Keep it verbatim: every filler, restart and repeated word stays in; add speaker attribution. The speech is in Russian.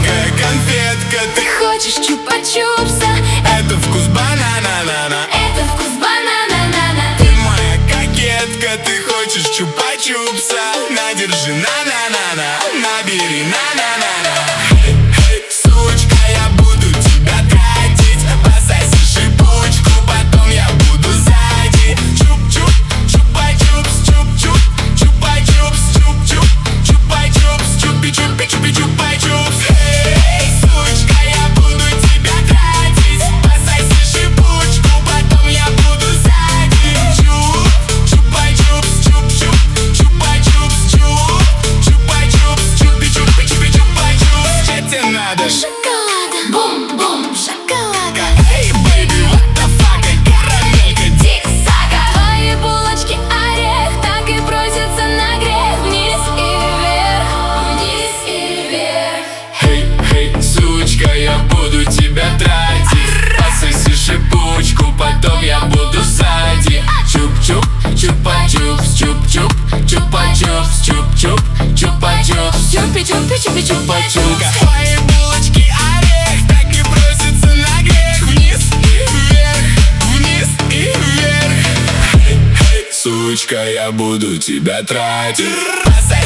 Speaker 1: сладкая конфетка.
Speaker 2: Ты хочешь чупа-чупса,
Speaker 1: это вкус банана-на-на.
Speaker 2: это вкус банана-на-на.
Speaker 1: Ты моя кокетка, ты хочешь чупа-чупса. На, держи, на-на-на-на, набери, на-на-на-на. Эй, эй, сучка, я буду тебя тратить. Пососи шипучку, потом я буду сзади. Чуп-чуп, чупа-чупс, чуп-чуп, чупа-чупс, чуп-чуп, чупа-чупс, чупи-чупи, чупи-чупа-чупс. Эй, сучка, я буду тебя тратить. Пососи шипучку, потом я буду сзади. Чуп, чупа-чупс, чуп-чуп, чупа-чупс, чуп, чупа-чупс, чупи-чупи, чупи-чупа-чупс. Что тебе надо?
Speaker 2: Шоколада, бум-бум, шоколада.
Speaker 1: Эй, бэйби, what the fuck, карамелька,
Speaker 2: Дик-сага. Твои булочки орех так и просятся на грех. Вниз и вверх, вниз и вверх.
Speaker 1: Эй, эй, сучка, я буду тебя тратить. Пососи шипучку, потом я буду сзади. Чуп-чуп, чупа-чупс, чуп-чуп, чупа-чупс, чуп-чуп, чупа-чупс,
Speaker 2: Чупи-чупи, чупи-чупа-чупс.
Speaker 1: твои булочки орех так и просятся на грех. Вниз и вверх, вниз и вверх. Эй, эй, сучка, я буду тебя тратить. Пососи